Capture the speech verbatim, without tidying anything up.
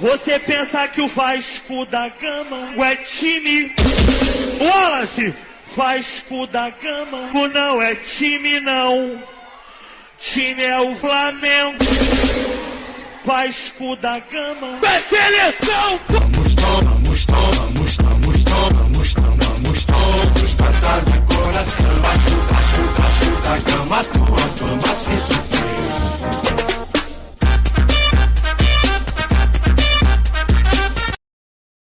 Você pensa que o Vasco da Gama é time? Wallace, Vasco da Gama não é time não. Time é o Flamengo. Vasco da Gama é seleção. Vamos todos, vamos todos, vamos todos, vamos todos cantar de coração. Vasco, Vasco, Vasco da Gama, tua fama se